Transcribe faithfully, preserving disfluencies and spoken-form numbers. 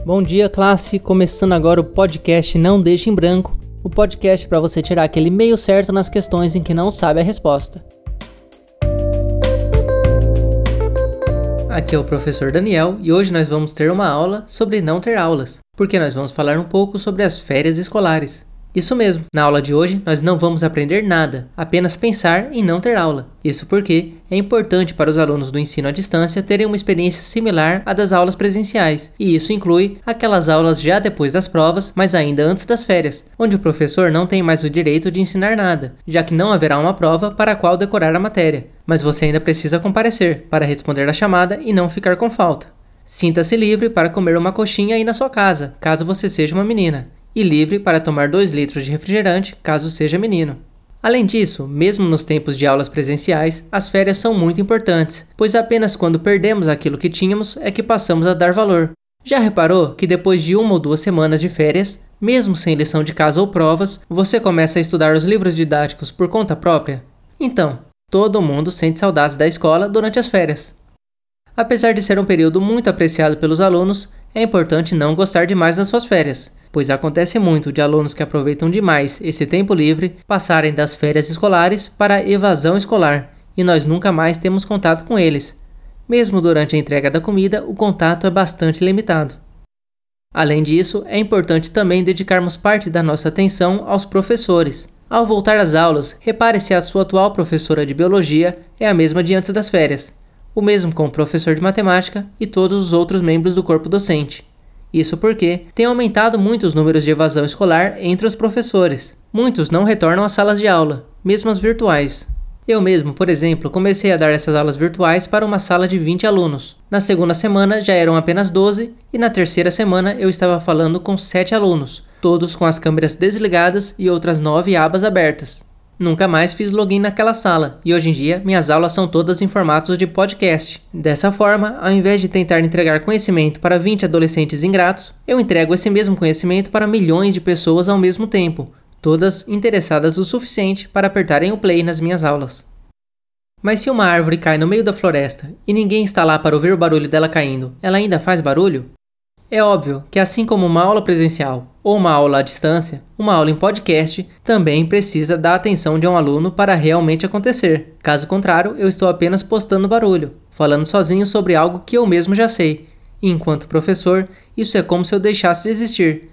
Bom dia, classe! Começando agora o podcast Não Deixe em Branco, o podcast para você tirar aquele meio certo nas questões em que não sabe a resposta. Aqui é o professor Daniel e hoje nós vamos ter uma aula sobre não ter aulas, porque nós vamos falar um pouco sobre as férias escolares. Isso mesmo, na aula de hoje nós não vamos aprender nada, apenas pensar em não ter aula. Isso porque é importante para os alunos do ensino à distância terem uma experiência similar à das aulas presenciais, e isso inclui aquelas aulas já depois das provas, mas ainda antes das férias, onde o professor não tem mais o direito de ensinar nada, já que não haverá uma prova para a qual decorar a matéria, mas você ainda precisa comparecer para responder a chamada e não ficar com falta. Sinta-se livre para comer uma coxinha aí na sua casa, caso você seja uma menina. E livre para tomar dois litros de refrigerante, caso seja menino. Além disso, mesmo nos tempos de aulas presenciais, as férias são muito importantes, pois apenas quando perdemos aquilo que tínhamos é que passamos a dar valor. Já reparou que depois de uma ou duas semanas de férias, mesmo sem lição de casa ou provas, você começa a estudar os livros didáticos por conta própria? Então, todo mundo sente saudades da escola durante as férias. Apesar de ser um período muito apreciado pelos alunos, é importante não gostar demais das suas férias, pois acontece muito de alunos que aproveitam demais esse tempo livre passarem das férias escolares para a evasão escolar, e nós nunca mais temos contato com eles. Mesmo durante a entrega da comida, o contato é bastante limitado. Além disso, é importante também dedicarmos parte da nossa atenção aos professores. Ao voltar às aulas, repare se a sua atual professora de biologia é a mesma de antes das férias, o mesmo com o professor de matemática e todos os outros membros do corpo docente. Isso porque tem aumentado muito os números de evasão escolar entre os professores. Muitos não retornam às salas de aula, mesmo as virtuais. Eu mesmo, por exemplo, comecei a dar essas aulas virtuais para uma sala de vinte alunos. Na segunda semana já eram apenas doze e na terceira semana eu estava falando com sete alunos, todos com as câmeras desligadas e outras nove abas abertas. Nunca mais fiz login naquela sala, e hoje em dia minhas aulas são todas em formatos de podcast. Dessa forma, ao invés de tentar entregar conhecimento para vinte adolescentes ingratos, eu entrego esse mesmo conhecimento para milhões de pessoas ao mesmo tempo, todas interessadas o suficiente para apertarem o play nas minhas aulas. Mas se uma árvore cai no meio da floresta e ninguém está lá para ouvir o barulho dela caindo, ela ainda faz barulho? É óbvio que assim como uma aula presencial ou uma aula à distância, uma aula em podcast também precisa da atenção de um aluno para realmente acontecer. Caso contrário, eu estou apenas postando barulho, falando sozinho sobre algo que eu mesmo já sei. E enquanto professor, isso é como se eu deixasse de existir.